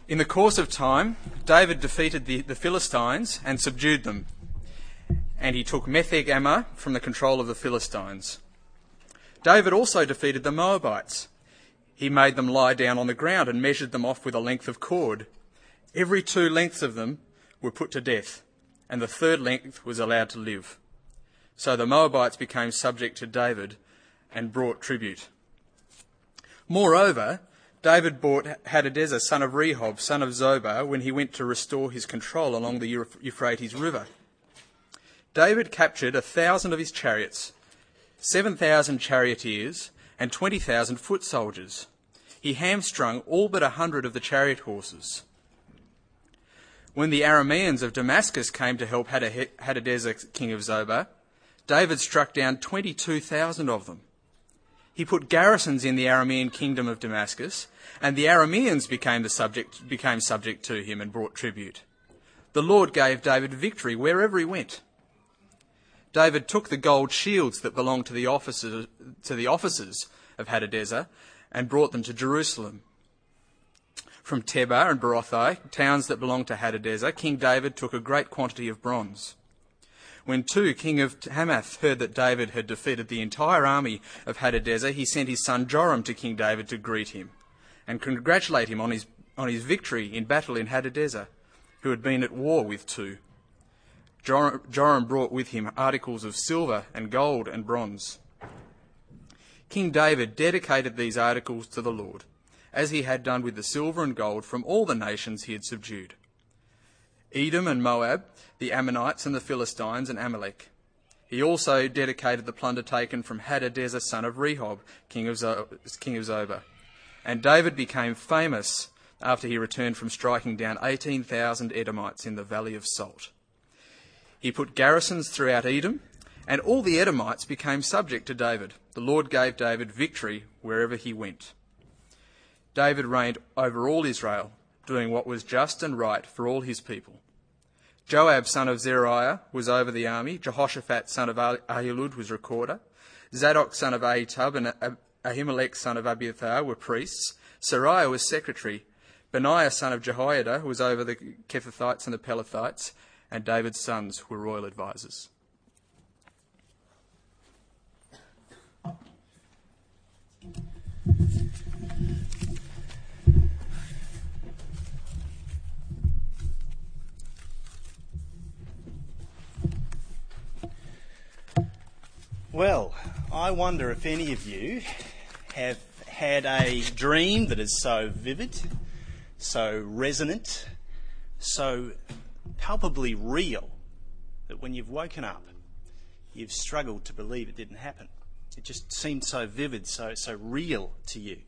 In the course of time, David defeated the Philistines and subdued them, and he took Metheg-Ammah from the control of the Philistines. David also defeated the Moabites. He made them lie down on the ground and measured them off with a length of cord. Every 2 lengths of them were put to death, and the 3rd length was allowed to live. So the Moabites became subject to David and brought tribute. Moreover, David bought Hadadezer, son of Rehob, son of Zoba, when he went to restore his control along the Euphrates River. David captured 1,000 of his chariots, 7,000 charioteers, and 20,000 foot soldiers. He hamstrung all but 100 of the chariot horses. When the Arameans of Damascus came to help Hadadezer, king of Zobah, David struck down 22,000 of them. He put garrisons in the Aramean kingdom of Damascus, and the Arameans became subject to him and brought tribute. The Lord gave David victory wherever he went. David took the gold shields that belonged to the officers of Hadadezer and brought them to Jerusalem. From Tebah and Berothai, towns that belonged to Hadadezer, King David took a great quantity of bronze. When Tu, king of Hamath, heard that David had defeated the entire army of Hadadezer, he sent his son Joram to King David to greet him and congratulate him on his victory in battle in Hadadezer, who had been at war with Tu. Joram brought with him articles of silver and gold and bronze. King David dedicated these articles to the Lord, as he had done with the silver and gold from all the nations he had subdued: Edom and Moab, the Ammonites and the Philistines and Amalek. He also dedicated the plunder taken from Hadadezer, son of Rehob, king of Zobah. And David became famous after he returned from striking down 18,000 Edomites in the Valley of Salt. He put garrisons throughout Edom, and all the Edomites became subject to David. The Lord gave David victory wherever he went. David reigned over all Israel, doing what was just and right for all his people. Joab, son of Zeruiah, was over the army. Jehoshaphat, son of Ahilud, was recorder. Zadok, son of Ahitub, and Ahimelech, son of Abiathar, were priests. Sariah was secretary. Benaiah, son of Jehoiada, was over the Kephathites and the Pelethites, and David's sons were royal advisers. Well, I wonder if any of you have had a dream that is so vivid, so resonant, so palpably real that when you've woken up, you've struggled to believe it didn't happen. It just seemed so vivid, so real to you.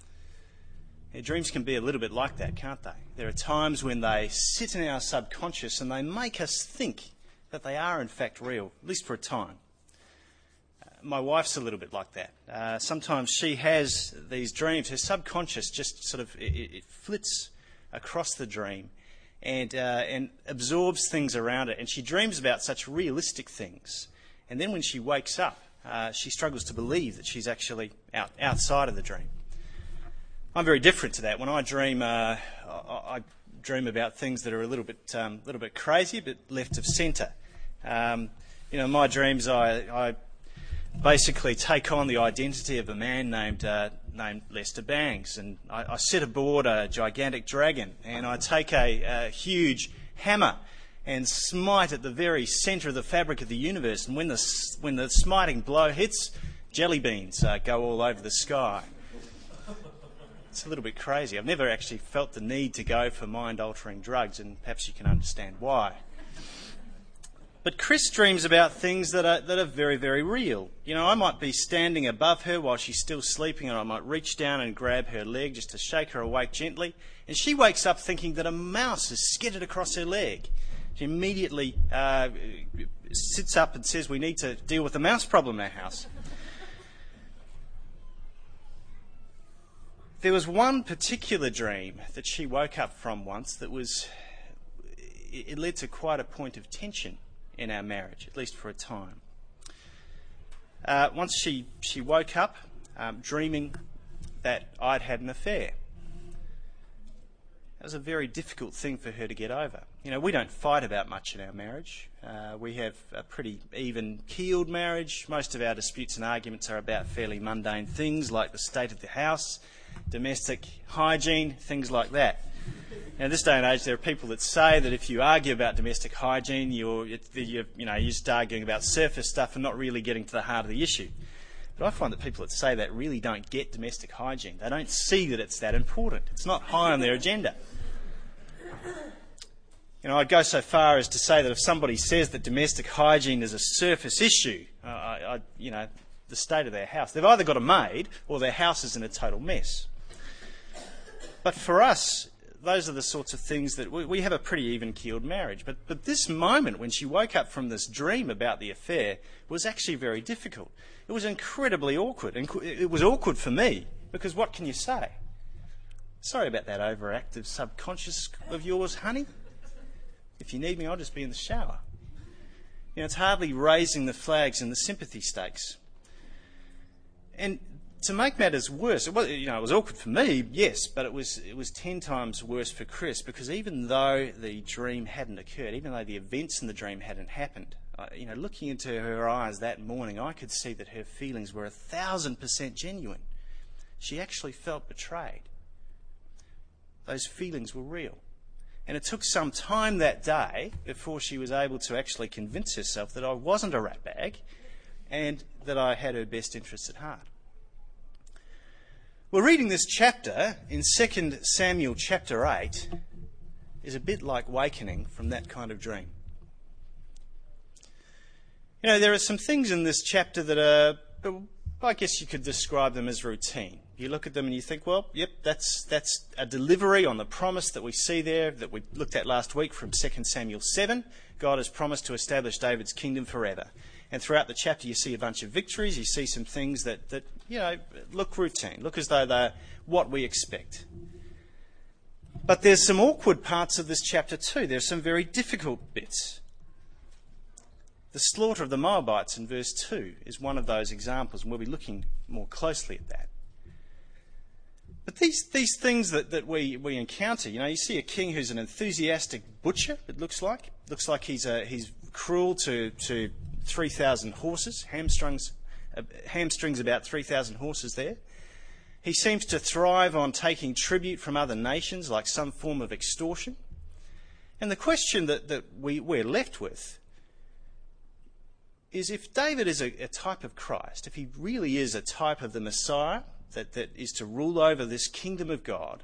Our dreams can be a little bit like that, can't they? There are times when they sit in our subconscious and they make us think that they are in fact real, at least for a time. My wife's a little bit like that. Sometimes she has these dreams. Her subconscious just sort of it flits across the dream and absorbs things around it. And she dreams about such realistic things. And then when she wakes up, she struggles to believe that she's actually outside of the dream. I'm very different to that. When I dream, I dream about things that are a little bit crazy, but left of centre. In my dreams, I basically take on the identity of a man named Lester Bangs, and I sit aboard a gigantic dragon, and I take a huge hammer and smite at the very centre of the fabric of the universe. And when the smiting blow hits, jelly beans go all over the sky. It's a little bit crazy. I've never actually felt the need to go for mind-altering drugs, and perhaps you can understand why. But Chris dreams about things that are very, very real. I might be standing above her while she's still sleeping, and I might reach down and grab her leg just to shake her awake gently. And she wakes up thinking that a mouse has skidded across her leg. She immediately sits up and says, "We need to deal with the mouse problem in our house." There was one particular dream that she woke up from once that it led to quite a point of tension in our marriage, at least for a time. Once she woke up dreaming that I'd had an affair. It was a very difficult thing for her to get over. You know, we don't fight about much in our marriage. We have a pretty even-keeled marriage. Most of our disputes and arguments are about fairly mundane things like the state of the house, domestic hygiene, things like that. Now, in this day and age, there are people that say that if you argue about domestic hygiene, you're just arguing about surface stuff and not really getting to the heart of the issue. But I find that people that say that really don't get domestic hygiene. They don't see that it's that important. It's not high on their agenda. You know, I'd go so far as to say that if somebody says that domestic hygiene is a surface issue, the state of their house, they've either got a maid or their house is in a total mess. But for us, those are the sorts of things that we have a pretty even-keeled marriage. But this moment when she woke up from this dream about the affair was actually very difficult. It was incredibly awkward. It was awkward for me because what can you say? Sorry about that overactive subconscious of yours, honey. If you need me, I'll just be in the shower. You know, it's hardly raising the flags and the sympathy stakes. And to make matters worse, it was awkward for me, yes, but it was 10 times worse for Chris because even though the dream hadn't occurred, even though the events in the dream hadn't happened, looking into her eyes that morning, I could see that her feelings were 1,000% genuine. She actually felt betrayed. Those feelings were real. And it took some time that day before she was able to actually convince herself that I wasn't a ratbag and that I had her best interests at heart. Well, reading this chapter in 2 Samuel chapter 8 is a bit like wakening from that kind of dream. You know, there are some things in this chapter that are, I guess you could describe them as routine. You look at them and you think, well, yep, that's a delivery on the promise that we see there that we looked at last week from 2 Samuel 7. God has promised to establish David's kingdom forever. And throughout the chapter you see a bunch of victories, you see some things that look routine, look as though they're what we expect. But there's some awkward parts of this chapter too. There's some very difficult bits. The slaughter of the Moabites in verse 2 is one of those examples, and we'll be looking more closely at that. But these things that we encounter, you see a king who's an enthusiastic butcher, it looks like. Looks like he's cruel to 3,000 horses, hamstrings about 3,000 horses there. He seems to thrive on taking tribute from other nations, like some form of extortion. And the question that we're left with is if David is a type of Christ, if he really is a type of the Messiah that is to rule over this kingdom of God,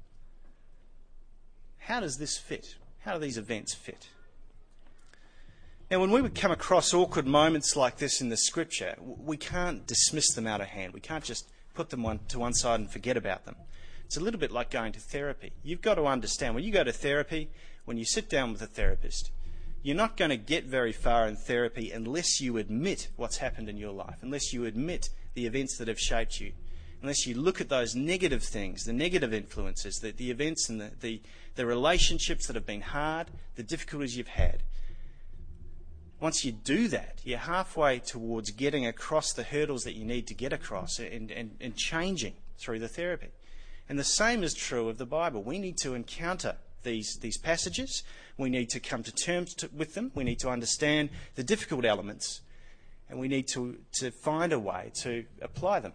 how does this fit? How do these events fit? Now, when we would come across awkward moments like this in the Scripture, we can't dismiss them out of hand. We can't just put them to one side and forget about them. It's a little bit like going to therapy. You've got to understand, when you go to therapy, when you sit down with a therapist, you're not going to get very far in therapy unless you admit what's happened in your life, unless you admit the events that have shaped you, unless you look at those negative things, the negative influences, the events and the relationships that have been hard, the difficulties you've had. Once you do that, you're halfway towards getting across the hurdles that you need to get across and changing through the therapy. And the same is true of the Bible. We need to encounter these passages. We need to come to terms with them. We need to understand the difficult elements. And we need to find a way to apply them.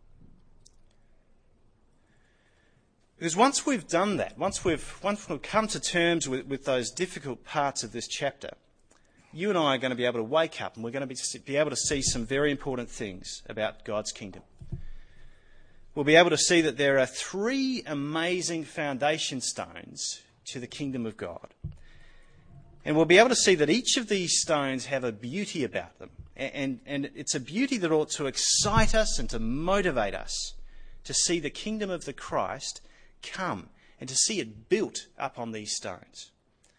Because once we've done that, once we've come to terms with those difficult parts of this chapter, you and I are going to be able to wake up and we're going to be able to see some very important things about God's kingdom. We'll be able to see that there are 3 amazing foundation stones to the kingdom of God. And we'll be able to see that each of these stones have a beauty about them. And it's a beauty that ought to excite us and to motivate us to see the kingdom of the Christ come and to see it built up on these stones.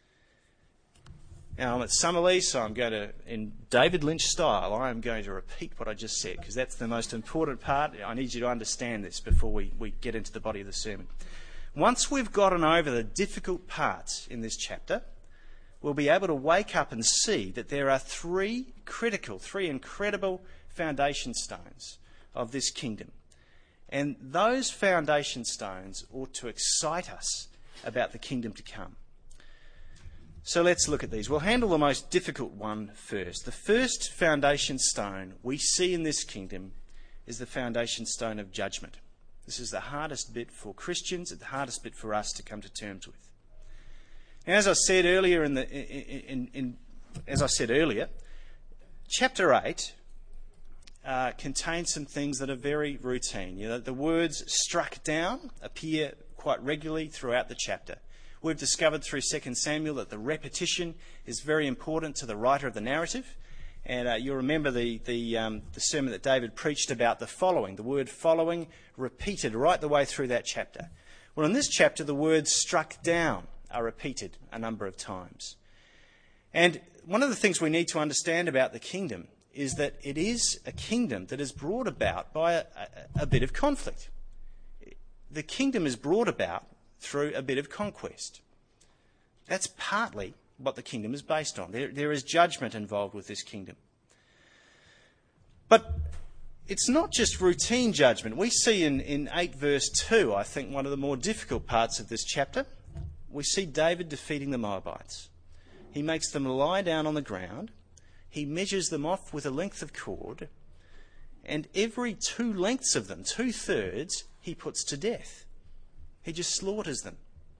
Now, I'm at Summerlee, so I'm going to, in David Lynch style, I am going to repeat what I just said, because that's the most important part. I need you to understand this before we get into the body of the sermon. Once we've gotten over the difficult parts in this chapter, we'll be able to wake up and see that there are 3 incredible foundation stones of this kingdom. And those foundation stones ought to excite us about the kingdom to come. So let's look at these. We'll handle the most difficult one first. The first foundation stone we see in this kingdom is the foundation stone of judgment. This is the hardest bit for Christians, the hardest bit for us to come to terms with. And as I said earlier, chapter 8 contains some things that are very routine. You know, the words "struck down" appear quite regularly throughout the chapter. We've discovered through 2 Samuel that the repetition is very important to the writer of the narrative. And you'll remember the sermon that David preached about the following. The word "following" repeated right the way through that chapter. Well, in this chapter, the words "struck down" are repeated a number of times. And one of the things we need to understand about the kingdom is that it is a kingdom that is brought about by a bit of conflict. The kingdom is brought about through a bit of conquest. That's partly what the kingdom is based on. There is judgment involved with this kingdom. But it's not just routine judgment. We see in 8 verse 2, I think, one of the more difficult parts of this chapter. We see David defeating the Moabites. He makes them lie down on the ground. He measures them off with a length of cord. And every 2 lengths of them, 2/3, he puts to death. He just slaughters them.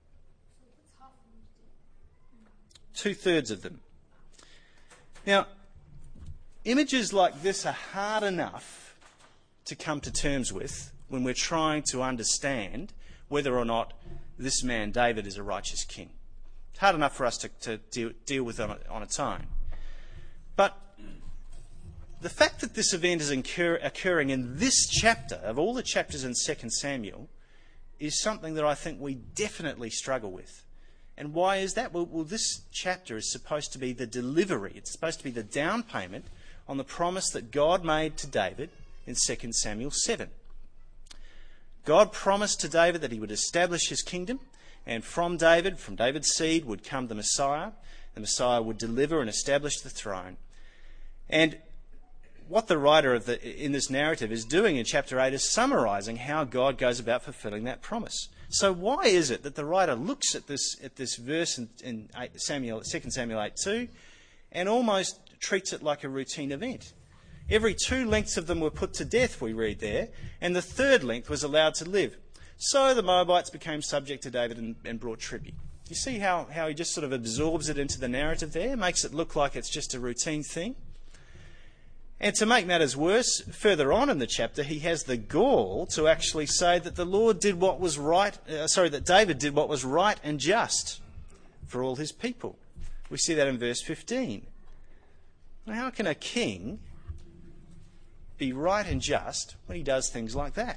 2/3 of them. Now, images like this are hard enough to come to terms with when we're trying to understand whether or not this man, David, is a righteous king. It's hard enough for us to deal with on its own. But the fact that this event is occurring in this chapter, of all the chapters in 2 Samuel, is something that I think we definitely struggle with. And why is that? Well, this chapter is supposed to be the delivery. It's supposed to be the down payment on the promise that God made to David in 2 Samuel 7. God promised to David that he would establish his kingdom, and from David's seed would come the Messiah. The Messiah would deliver and establish the throne. And what the writer in this narrative is doing in chapter 8 is summarising how God goes about fulfilling that promise. So why is it that the writer looks at this verse in 2 Samuel 8:2 and almost treats it like a routine event? Every 2 lengths of them were put to death, we read there, and the 3rd length was allowed to live. So the Moabites became subject to David and brought tribute. You see how he just sort of absorbs it into the narrative there, makes it look like it's just a routine thing? And to make matters worse, further on in the chapter, he has the gall to actually say that the Lord did what was right, that David did what was right and just for all his people. We see that in verse 15. Now, how can a king be right and just when he does things like that?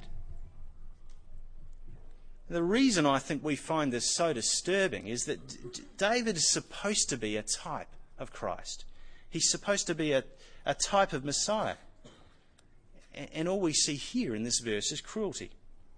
The reason I think we find this so disturbing is that David is supposed to be a type of Christ. He's supposed to be a type of Messiah. And all we see here in this verse is cruelty.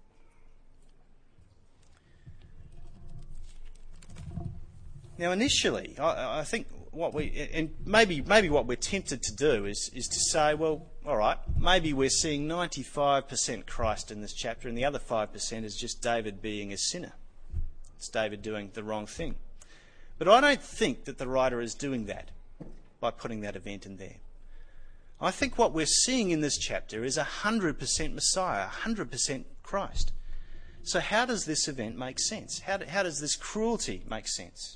Now, initially, I think maybe what we're tempted to do is to say, well, all right, maybe we're seeing 95% Christ in this chapter, and the other 5% is just David being a sinner. It's David doing the wrong thing. But I don't think that the writer is doing that by putting that event in there. I think what we're seeing in this chapter is 100% Messiah, 100% Christ. So how does this event make sense? How does this cruelty make sense?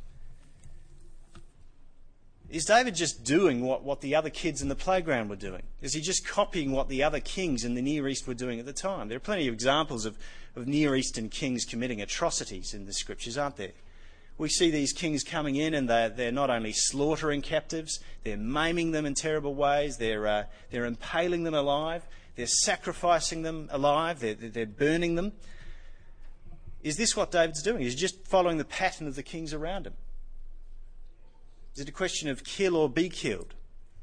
Is David just doing what the other kids in the playground were doing? Is he just copying what the other kings in the Near East were doing at the time? There are plenty of examples of Near Eastern kings committing atrocities in the scriptures, aren't there? We see these kings coming in and they're not only slaughtering captives, they're maiming them in terrible ways, they're impaling them alive, they're sacrificing them alive, they're burning them. Is this what David's doing? Is he just following the pattern of the kings around him? Is it a question of kill or be killed?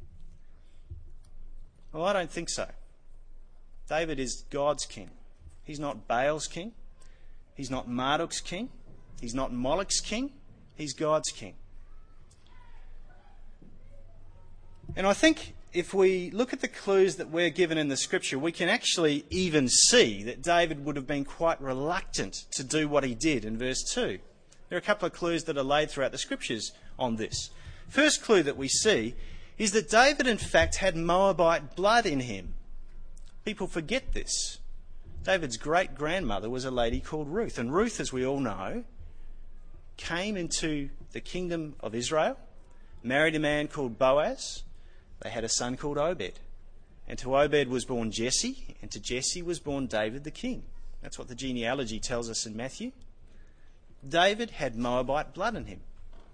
Well, I don't think so. David is God's king. He's not Baal's king. He's not Marduk's king. He's not Moloch's king. He's God's king. And I think if we look at the clues that we're given in the scripture, we can actually even see that David would have been quite reluctant to do what he did in verse 2. There are a couple of clues that are laid throughout the scriptures on this. First clue that we see is that David, in fact, had Moabite blood in him. People forget this. David's great-grandmother was a lady called Ruth, and Ruth, as we all know, came into the kingdom of Israel, married a man called Boaz. They had a son called Obed. And to Obed was born Jesse, and to Jesse was born David the king. That's what the genealogy tells us in Matthew. David had Moabite blood in him.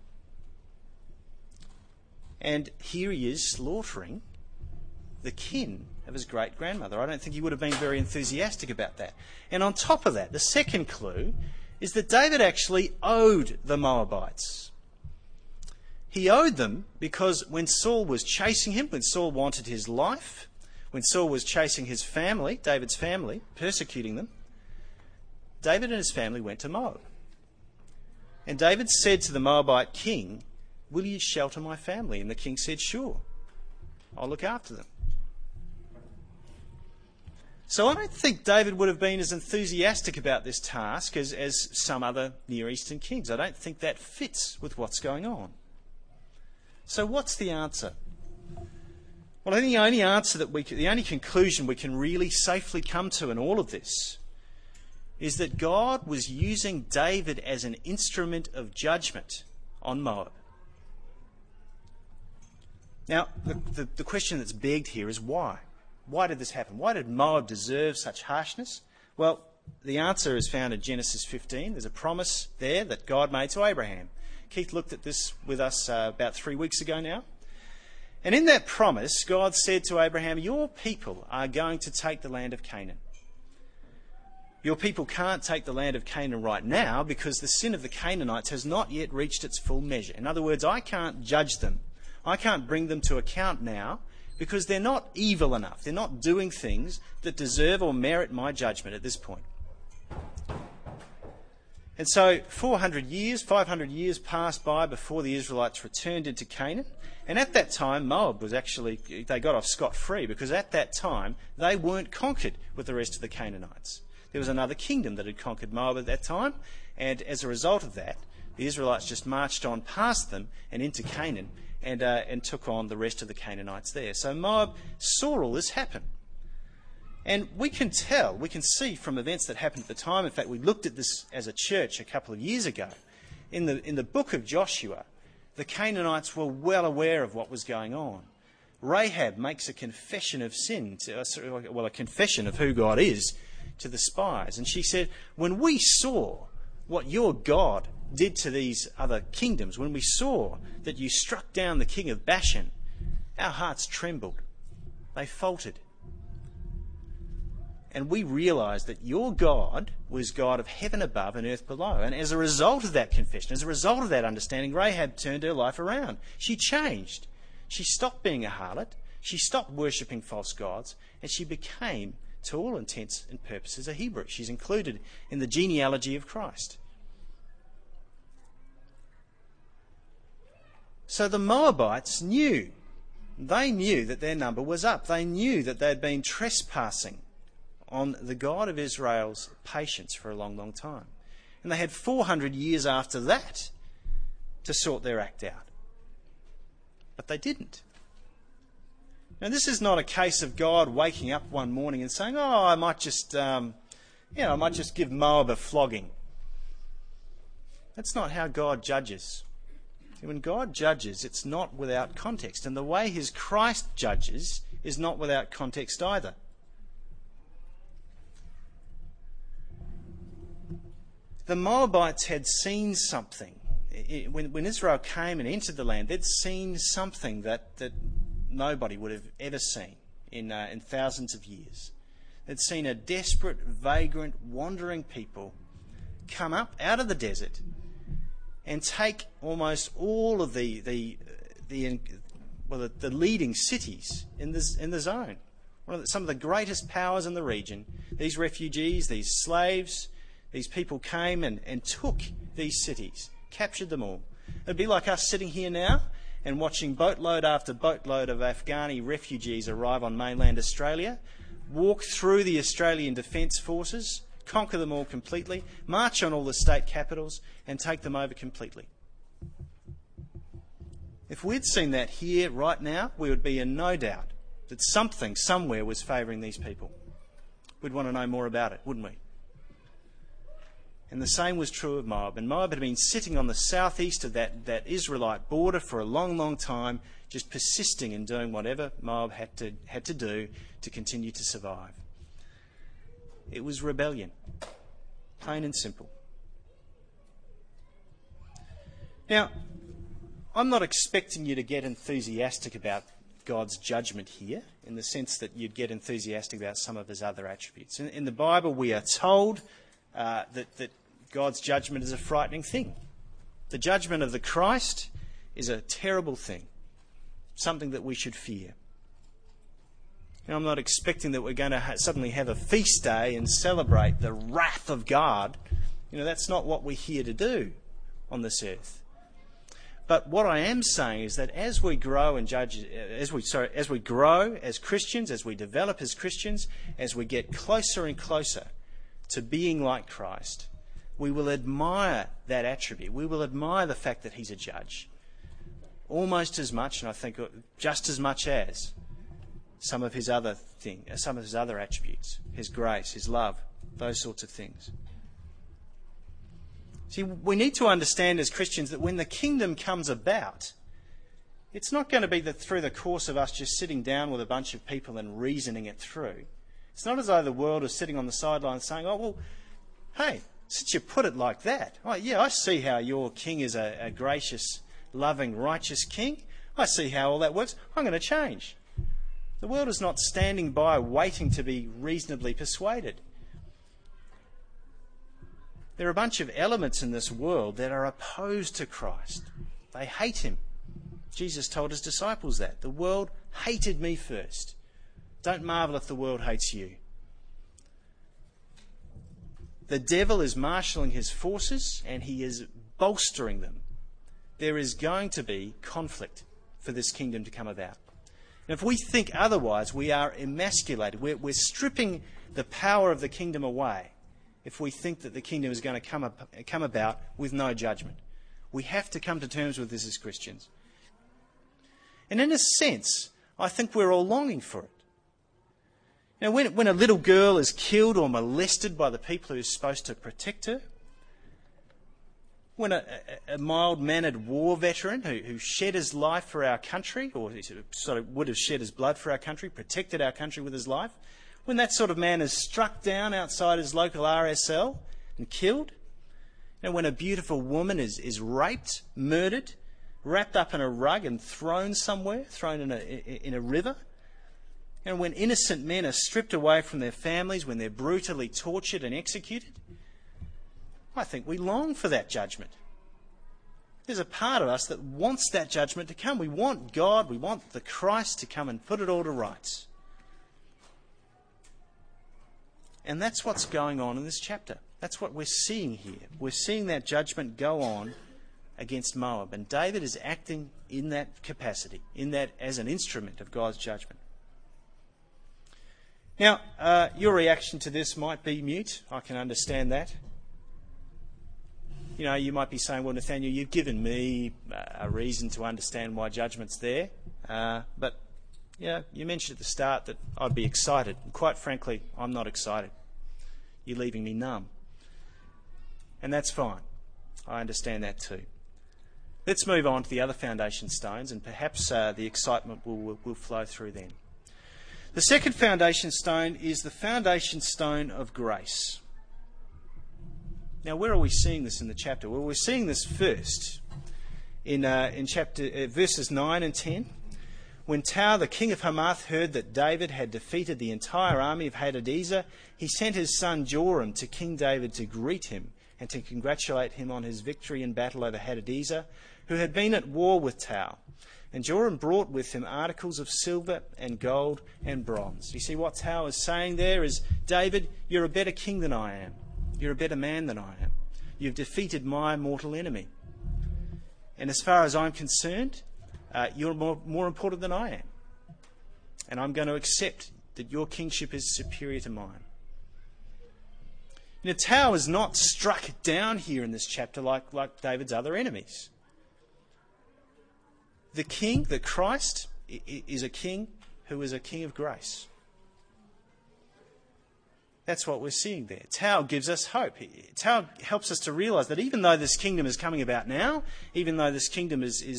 And here he is slaughtering the kin of his great-grandmother. I don't think he would have been very enthusiastic about that. And on top of that, the second clue is that David actually owed the Moabites. He owed them because when Saul was chasing him, when Saul wanted his life, when Saul was chasing his family, David's family, persecuting them, David and his family went to Moab. And David said to the Moabite king, "Will you shelter my family?" And the king said, "Sure, I'll look after them." So I don't think David would have been as enthusiastic about this task as some other Near Eastern kings. I don't think that fits with what's going on. So what's the answer? Well, I think the only answer the only conclusion we can really safely come to in all of this is that God was using David as an instrument of judgment on Moab. Now, the question that's begged here is why? Why did this happen? Why did Moab deserve such harshness? Well, the answer is found in Genesis 15. There's a promise there that God made to Abraham. Keith looked at this with us about 3 weeks ago now. And in that promise, God said to Abraham, "Your people are going to take the land of Canaan." Your people can't take the land of Canaan right now because the sin of the Canaanites has not yet reached its full measure. In other words, I can't judge them. I can't bring them to account now because they're not evil enough. They're not doing things that deserve or merit my judgment at this point. And so 400 years, 500 years passed by before the Israelites returned into Canaan. And at that time, Moab was they got off scot-free because at that time, they weren't conquered with the rest of the Canaanites. There was another kingdom that had conquered Moab at that time. And as a result of that, the Israelites just marched on past them and into Canaan and took on the rest of the Canaanites there. So Moab saw all this happen. And we can see from events that happened at the time. In fact, we looked at this as a church a couple of years ago. In the book of Joshua, the Canaanites were well aware of what was going on. Rahab makes a confession of sin, a confession of who God is to the spies. And she said, "When we saw what your God did to these other kingdoms, when we saw that you struck down the king of Bashan, our hearts trembled. They faltered. And we realised that your God was God of heaven above and earth below." And as a result of that confession, as a result of that understanding, Rahab turned her life around. She changed. She stopped being a harlot. She stopped worshipping false gods. And she became, to all intents and purposes, a Hebrew. She's included in the genealogy of Christ. So the Moabites knew. They knew that their number was up. They knew that they'd been trespassing on the God of Israel's patience for a long, long time. And they had 400 years after that to sort their act out. But they didn't. Now, this is not a case of God waking up one morning and saying, "Oh, I might just give Moab a flogging." That's not how God judges. When God judges, it's not without context. And the way his Christ judges is not without context either. The Moabites had seen something. When Israel came and entered the land, they'd seen something that nobody would have ever seen in thousands of years. They'd seen a desperate, vagrant, wandering people come up out of the desert and take almost all of the leading cities in the zone. Some of the greatest powers in the region. These refugees, these slaves, these people came and took these cities, captured them all. It'd be like us sitting here now and watching boatload after boatload of Afghani refugees arrive on mainland Australia, walk through the Australian Defence Forces, conquer them all completely, march on all the state capitals and take them over completely. If we'd seen that here right now, we would be in no doubt that something somewhere was favouring these people. We'd want to know more about it, wouldn't we? And the same was true of Moab. And Moab had been sitting on the southeast of that Israelite border for a long, long time, just persisting in doing whatever Moab had to do to continue to survive. It was rebellion, plain and simple. Now, I'm not expecting you to get enthusiastic about God's judgment here, in the sense that you'd get enthusiastic about some of his other attributes. In the Bible, we are told that God's judgment is a frightening thing. The judgment of the Christ is a terrible thing, something that we should fear. Now, I'm not expecting that we're going to suddenly have a feast day and celebrate the wrath of God. That's not what we're here to do on this earth. But what I am saying is that as we grow as we grow as Christians, as we develop as Christians, as we get closer and closer to being like Christ, we will admire that attribute. We will admire the fact that he's a judge almost as much, and I think just as much as some of his other attributes, his grace, his love, those sorts of things. See, we need to understand as Christians that when the kingdom comes about, it's not going to be through the course of us just sitting down with a bunch of people and reasoning it through. It's not as though the world is sitting on the sidelines saying, oh, well, hey, since you put it like that, oh, yeah, I see how your king is a gracious, loving, righteous king. I see how all that works. I'm going to change. The world is not standing by waiting to be reasonably persuaded. There are a bunch of elements in this world that are opposed to Christ. They hate him. Jesus told his disciples that. The world hated me first. Don't marvel if the world hates you. The devil is marshalling his forces and he is bolstering them. There is going to be conflict for this kingdom to come about. And if we think otherwise, we are emasculated. We're stripping the power of the kingdom away if we think that the kingdom is going to come about with no judgment. We have to come to terms with this as Christians. And in a sense, I think we're all longing for it. When a little girl is killed or molested by the people who are supposed to protect her, when a mild-mannered war veteran who shed his life for our country, or sort of would have shed his blood for our country, protected our country with his life, when that sort of man is struck down outside his local RSL and killed, when a beautiful woman is raped, murdered, wrapped up in a rug and thrown somewhere, thrown in a river, and when innocent men are stripped away from their families, when they're brutally tortured and executed, I think we long for that judgment. There's a part of us that wants that judgment to come. We want God, we want the Christ to come and put it all to rights. And that's what's going on in this chapter. That's what we're seeing here. We're seeing that judgment go on against Moab. And David is acting in that capacity, in that as an instrument of God's judgment. Now, your reaction to this might be mute. I can understand that. You might be saying, well, Nathaniel, you've given me a reason to understand why judgment's there. But you mentioned at the start that I'd be excited. And quite frankly, I'm not excited. You're leaving me numb. And that's fine. I understand that too. Let's move on to the other foundation stones, and perhaps the excitement will flow through then. The second foundation stone is the foundation stone of grace. Now, where are we seeing this in the chapter? Well, we're seeing this first in chapter verses 9 and 10. When Tou, the king of Hamath, heard that David had defeated the entire army of Hadadezer, he sent his son Joram to King David to greet him and to congratulate him on his victory in battle over Hadadezer, who had been at war with Tou. And Joram brought with him articles of silver and gold and bronze. You see, what Tou is saying there is, David, you're a better king than I am. You're a better man than I am. You've defeated my mortal enemy. And as far as I'm concerned, you're more important than I am. And I'm going to accept that your kingship is superior to mine. Tau is not struck down here in this chapter like David's other enemies. The king, the Christ, is a king who is a king of grace. That's what we're seeing there. Tau gives us hope. Tau helps us to realise that even though this kingdom is coming about now, even though this kingdom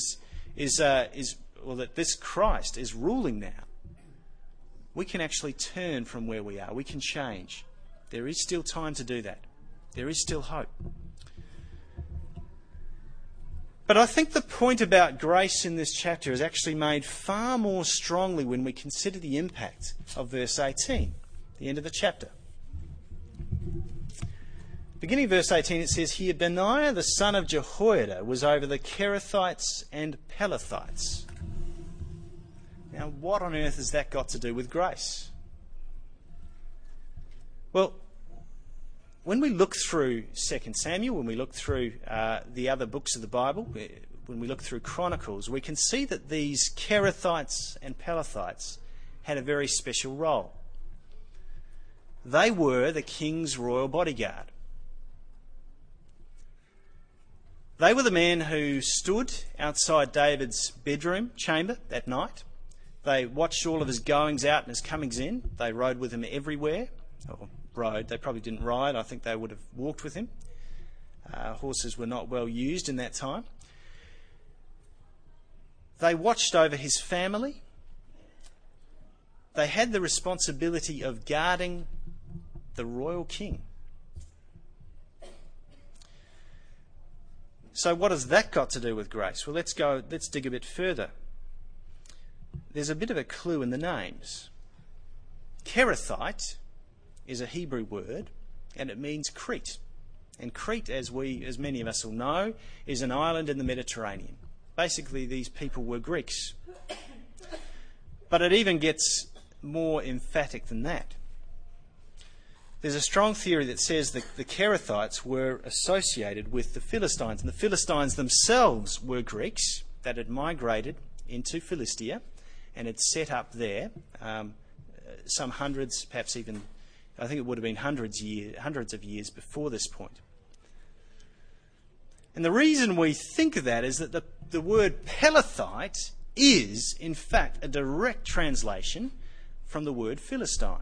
that this Christ is ruling now, we can actually turn from where we are. We can change. There is still time to do that. There is still hope. But I think the point about grace in this chapter is actually made far more strongly when we consider the impact of verse 18, the end of the chapter. Beginning verse 18, it says here, Benaiah the son of Jehoiada was over the Kerethites and Pelethites. Now, what on earth has that got to do with grace? Well, when we look through 2 Samuel, when we look through the other books of the Bible, when we look through Chronicles, we can see that these Kerethites and Pelethites had a very special role. They were the king's royal bodyguard. They were the men who stood outside David's bedroom chamber at night. They watched all of his goings out and his comings in. They rode with him everywhere. Or rode, they probably didn't ride. I think they would have walked with him. Horses were not well used in that time. They watched over his family. They had the responsibility of guarding the royal king. So what has that got to do with grace? Well, let's dig a bit further. There's a bit of a clue in the names. Kerethite is a Hebrew word, and it means Crete. And Crete, as many of us will know, is an island in the Mediterranean. Basically, these people were Greeks. But it even gets more emphatic than that. There's a strong theory that says that the Kerethites were associated with the Philistines, and the Philistines themselves were Greeks that had migrated into Philistia and had set up there some hundreds, perhaps even, I think it would have been hundreds of years before this point. And the reason we think of that is that the word Pelethite is, in fact, a direct translation from the word Philistine.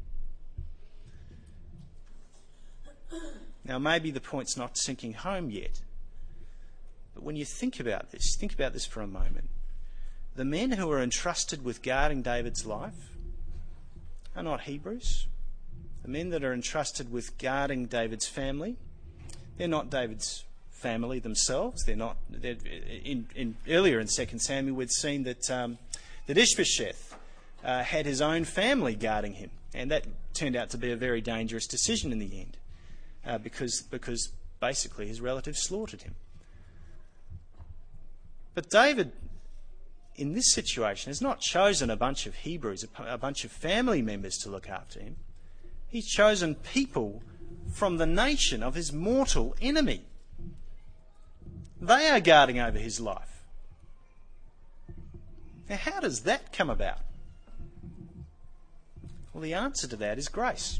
Now, maybe the point's not sinking home yet, but when you think about this for a moment. The men who are entrusted with guarding David's life are not Hebrews. The men that are entrusted with guarding David's family, they're not David's family themselves. Earlier in 2 Samuel, we'd seen that Ishbosheth had his own family guarding him, and that turned out to be a very dangerous decision in the end. Because basically his relatives slaughtered him. But David, in this situation, has not chosen a bunch of Hebrews, a bunch of family members to look after him. He's chosen people from the nation of his mortal enemy. They are guarding over his life. Now, how does that come about? Well, the answer to that is grace.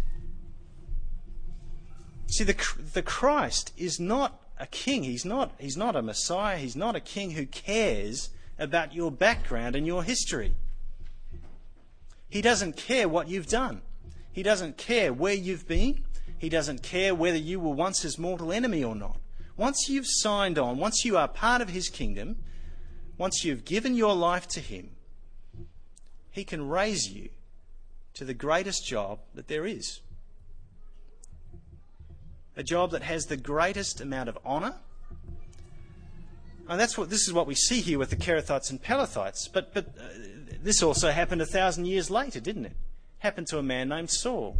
See, the Christ is not a king. He's not a Messiah. He's not a king who cares about your background and your history. He doesn't care what you've done. He doesn't care where you've been. He doesn't care whether you were once his mortal enemy or not. Once you've signed on, once you are part of his kingdom, once you've given your life to him, he can raise you to the greatest job that there is. A job that has the greatest amount of honour. And this is what we see here with the Kerethites and Pelethites. But this also happened 1,000 years later, didn't it? Happened to a man named Saul.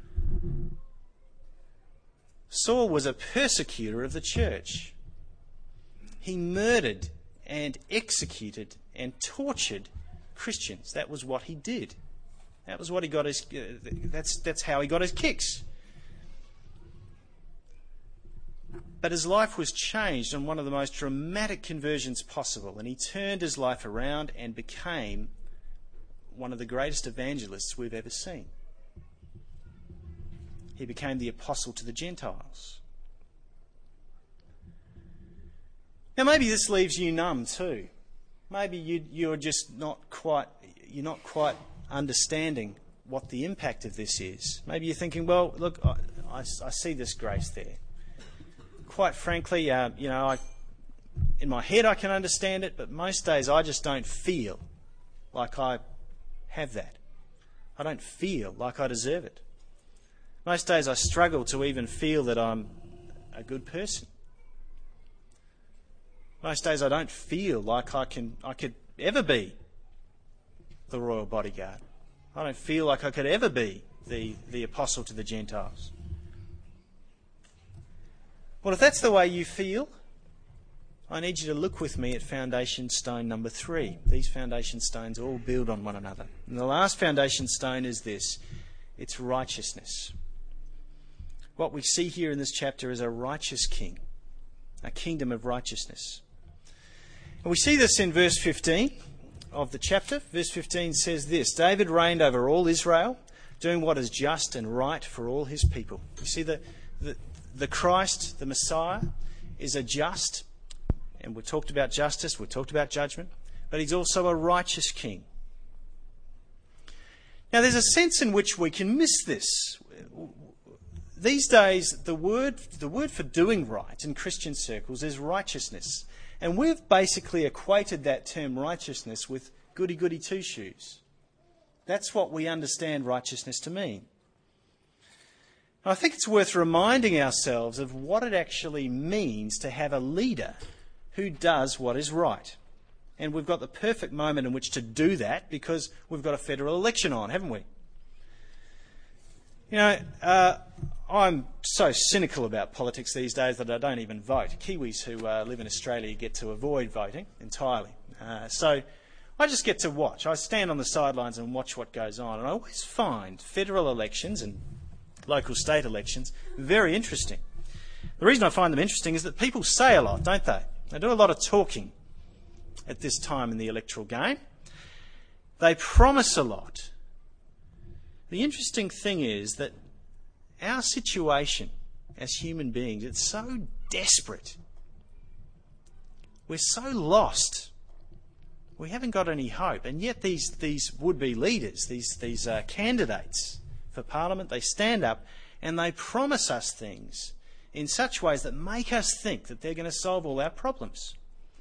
Saul was a persecutor of the church. He murdered and executed and tortured Christians. That was what he did. That was what he got his. That's how he got his kicks. But his life was changed on one of the most dramatic conversions possible, and he turned his life around and became one of the greatest evangelists we've ever seen. He became the apostle to the Gentiles. Now maybe this leaves you numb too. Maybe you're just not quite understanding what the impact of this is. Maybe you're thinking, well, look, I see this grace there. Quite frankly, in my head I can understand it, but most days I just don't feel like I have that. I don't feel like I deserve it. Most days I struggle to even feel that I'm a good person. Most days I don't feel like I could ever be the royal bodyguard. I don't feel like I could ever be the apostle to the Gentiles. Well, if that's the way you feel, I need you to look with me at foundation stone number 3. These foundation stones all build on one another. And the last foundation stone is this. It's righteousness. What we see here in this chapter is a righteous king, a kingdom of righteousness. And we see this in verse 15 of the chapter. Verse 15 says this: David reigned over all Israel, doing what is just and right for all his people. You see, the Christ, the Messiah, is a just, and we've talked about justice, we've talked about judgment, but he's also a righteous king. Now there's a sense in which we can miss this. These days, the word for doing right in Christian circles is righteousness. And we've basically equated that term righteousness with goody-goody two-shoes. That's what we understand righteousness to mean. I think it's worth reminding ourselves of what it actually means to have a leader who does what is right. And we've got the perfect moment in which to do that because we've got a federal election on, haven't we? You know, I'm so cynical about politics these days that I don't even vote. Kiwis who live in Australia get to avoid voting entirely. So I just get to watch. I stand on the sidelines and watch what goes on. And I always find federal elections and local state elections very interesting. The reason I find them interesting is that people say a lot, don't they? They do a lot of talking at this time in the electoral game. They promise a lot. The interesting thing is that our situation as human beings, it's so desperate. We're so lost. We haven't got any hope. And yet these would-be leaders, these candidates for Parliament, they stand up and they promise us things in such ways that make us think that they're going to solve all our problems.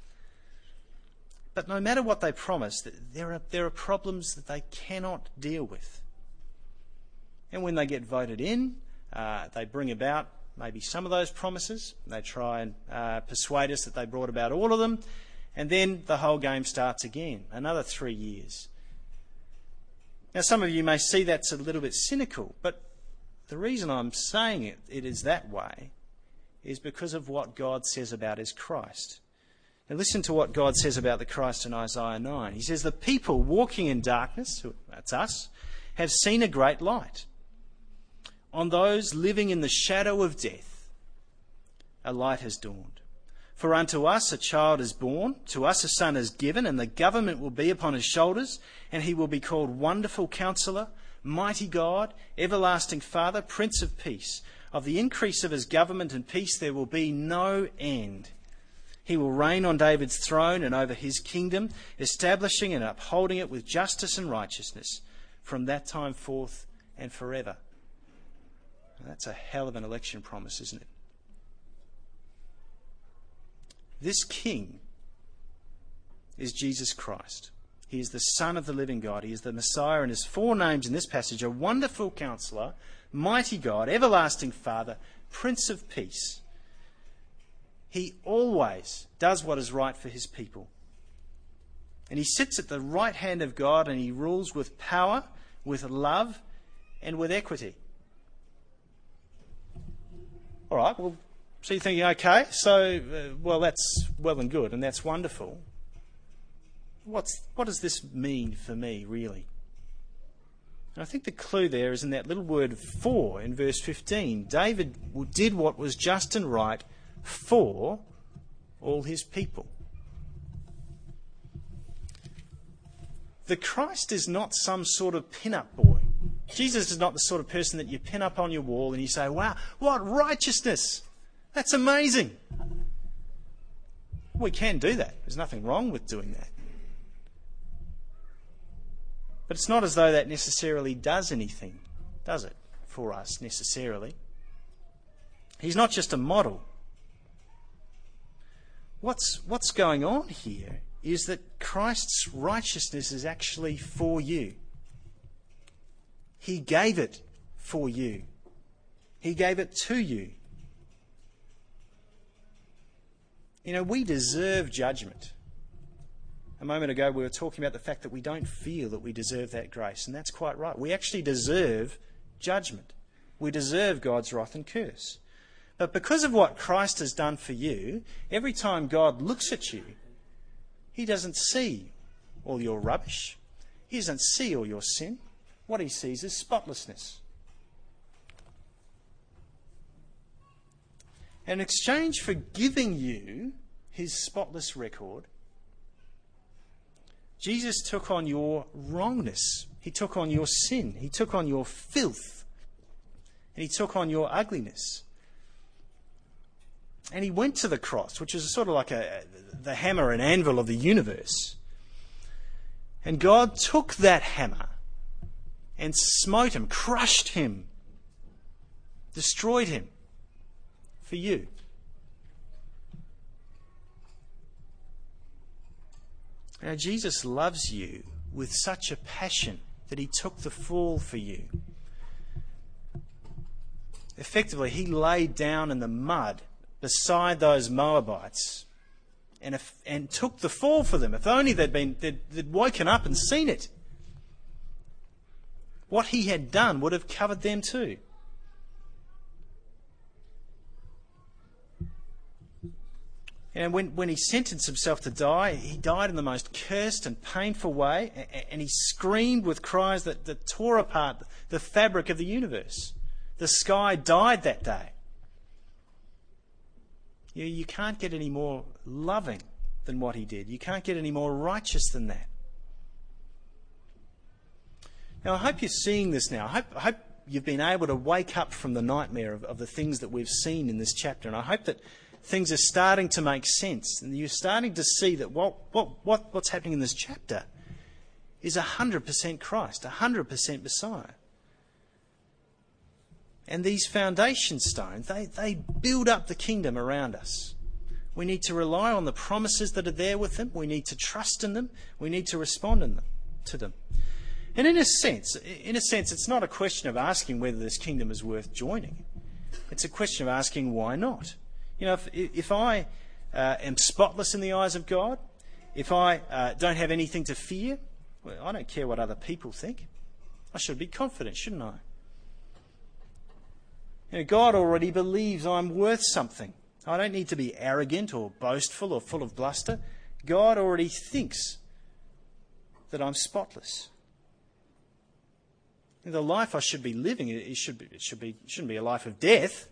But no matter what they promise, there are problems that they cannot deal with. And when they get voted in, they bring about maybe some of those promises. They try and persuade us that they brought about all of them. And then the whole game starts again, another 3 years. Now, some of you may see that's a little bit cynical, but the reason I'm saying it is that way is because of what God says about his Christ. Now listen to what God says about the Christ in Isaiah 9. He says, "The people walking in darkness," that's us, "have seen a great light. On those living in the shadow of death, a light has dawned. For unto us a child is born, to us a son is given, and the government will be upon his shoulders, and he will be called Wonderful Counselor, Mighty God, Everlasting Father, Prince of Peace. Of the increase of his government and peace there will be no end. He will reign on David's throne and over his kingdom, establishing and upholding it with justice and righteousness from that time forth and forever." Now, that's a hell of an election promise, isn't it? This king is Jesus Christ. He is the Son of the living God. He is the Messiah, and his 4 names in this passage are Wonderful Counselor, Mighty God, Everlasting Father, Prince of Peace. He always does what is right for his people. And he sits at the right hand of God, and he rules with power, with love, and with equity. All right, well, so you're thinking, okay, so, well, that's well and good, and that's wonderful. What does this mean for me, really? And I think the clue there is in that little word "for" in verse 15. David did what was just and right for all his people. The Christ is not some sort of pin-up boy. Jesus is not the sort of person that you pin up on your wall and you say, wow, what righteousness! That's amazing! We can do that. There's nothing wrong with doing that. But it's not as though that necessarily does anything, does it, for us necessarily? He's not just a model. What's going on here is that Christ's righteousness is actually for you. He gave it for you. He gave it to you. You know, we deserve judgment. A moment ago we were talking about the fact that we don't feel that we deserve that grace, and that's quite right. We actually deserve judgment. We deserve God's wrath and curse. But because of what Christ has done for you, every time God looks at you, he doesn't see all your rubbish. He doesn't see all your sin. What he sees is spotlessness. And in exchange for giving you his spotless record, Jesus took on your wrongness. He took on your sin. He took on your filth. And he took on your ugliness. And he went to the cross, which is sort of like the hammer and anvil of the universe. And God took that hammer and smote him, crushed him, destroyed him for you. Now, Jesus loves you with such a passion that he took the fall for you. Effectively, he laid down in the mud beside those Moabites and took the fall for them. If only they'd woken up and seen it. What he had done would have covered them too. And when he sentenced himself to die, he died in the most cursed and painful way, and he screamed with cries that tore apart the fabric of the universe. The sky died that day. You can't get any more loving than what he did. You can't get any more righteous than that. Now, I hope you're seeing this now. I hope you've been able to wake up from the nightmare of the things that we've seen in this chapter. And I hope that things are starting to make sense. And you're starting to see that what's happening in this chapter is 100% Christ, 100% Messiah. And these foundation stones, they build up the kingdom around us. We need to rely on the promises that are there with them. We need to trust in them. We need to respond to them. And in a sense, it's not a question of asking whether this kingdom is worth joining. It's a question of asking why not. You know, if I am spotless in the eyes of God, if I don't have anything to fear, well, I don't care what other people think. I should be confident, shouldn't I? You know, God already believes I'm worth something. I don't need to be arrogant or boastful or full of bluster. God already thinks that I'm spotless. And the life I should be living, shouldn't be a life of death.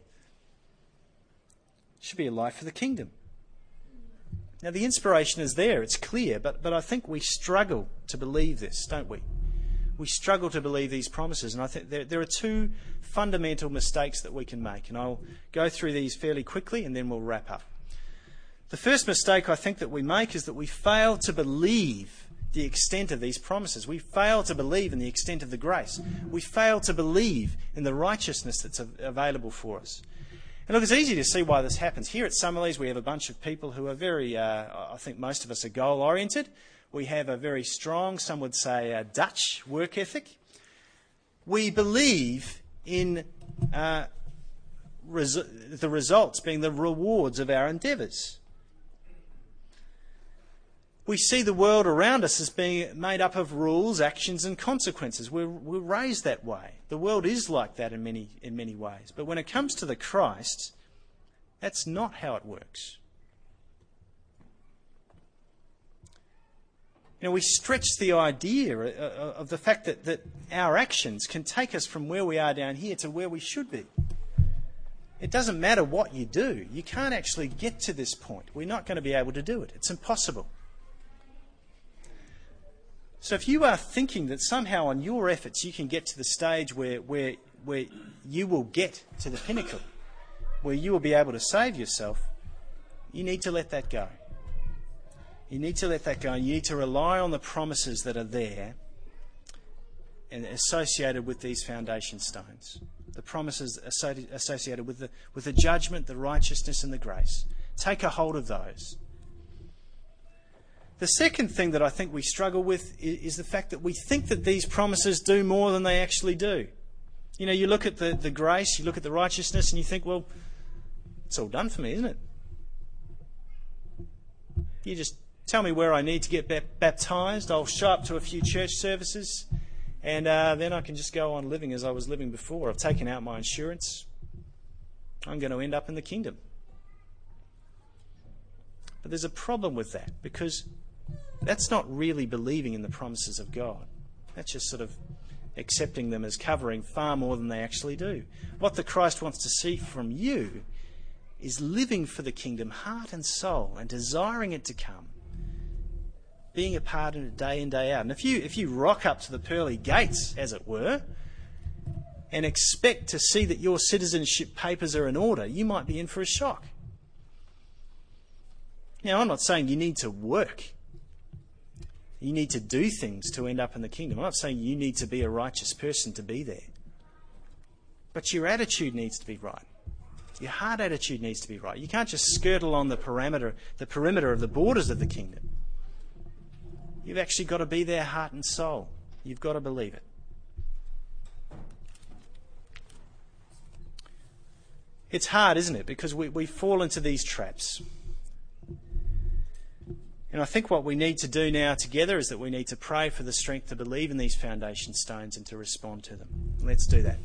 It should be a life for the kingdom. Now, the inspiration is there, it's clear, but I think we struggle to believe this, don't we? We struggle to believe these promises, and I think there are two fundamental mistakes that we can make, and I'll go through these fairly quickly and then we'll wrap up. The first mistake I think that we make is that we fail to believe the extent of these promises. We fail to believe in the extent of the grace. We fail to believe in the righteousness that's available for us. And look, it's easy to see why this happens. Here at Summerlees, we have a bunch of people who are very, I think most of us are goal-oriented. We have a very strong, some would say, Dutch work ethic. We believe in the results being the rewards of our endeavours. We see the world around us as being made up of rules, actions and consequences. We're raised that way. The world is like that in many ways. But when it comes to the Christ, that's not how it works. You know, we stretch the idea of the fact that our actions can take us from where we are down here to where we should be. It doesn't matter what you do. You can't actually get to this point. We're not going to be able to do it. It's impossible. So if you are thinking that somehow on your efforts you can get to the stage where you will get to the pinnacle, where you will be able to save yourself, you need to let that go. You need to let that go. You need to rely on the promises that are there and associated with these foundation stones. The promises associated with the judgment, the righteousness and the grace. Take a hold of those. The second thing that I think we struggle with is the fact that we think that these promises do more than they actually do. You know, you look at the grace, you look at the righteousness, and you think, well, it's all done for me, isn't it? You just tell me where I need to get baptised. I'll show up to a few church services, and then I can just go on living as I was living before. I've taken out my insurance. I'm going to end up in the kingdom. But there's a problem with that, because that's not really believing in the promises of God. That's just sort of accepting them as covering far more than they actually do. What the Christ wants to see from you is living for the kingdom, heart and soul, and desiring it to come. Being a part of it day in, day out. And if you rock up to the pearly gates, as it were, and expect to see that your citizenship papers are in order, you might be in for a shock. Now, I'm not saying you need to work. You need to do things to end up in the kingdom. I'm not saying you need to be a righteous person to be there. But your attitude needs to be right. Your heart attitude needs to be right. You can't just skirt along the perimeter of the borders of the kingdom. You've actually got to be there heart and soul. You've got to believe it. It's hard, isn't it? Because we fall into these traps. And I think what we need to do now together is that we need to pray for the strength to believe in these foundation stones and to respond to them. Let's do that.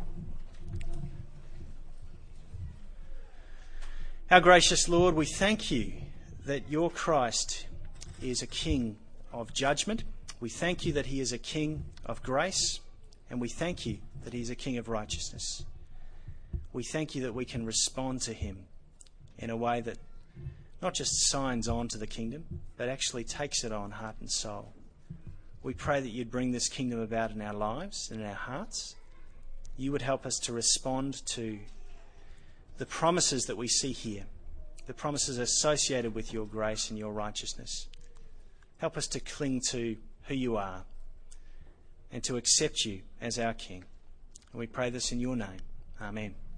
Our gracious Lord, we thank you that your Christ is a king of judgment. We thank you that he is a king of grace. And we thank you that he is a king of righteousness. We thank you that we can respond to him in a way that not just signs on to the kingdom, but actually takes it on heart and soul. We pray that you'd bring this kingdom about in our lives and in our hearts. You would help us to respond to the promises that we see here, the promises associated with your grace and your righteousness. Help us to cling to who you are and to accept you as our King. And we pray this in your name. Amen.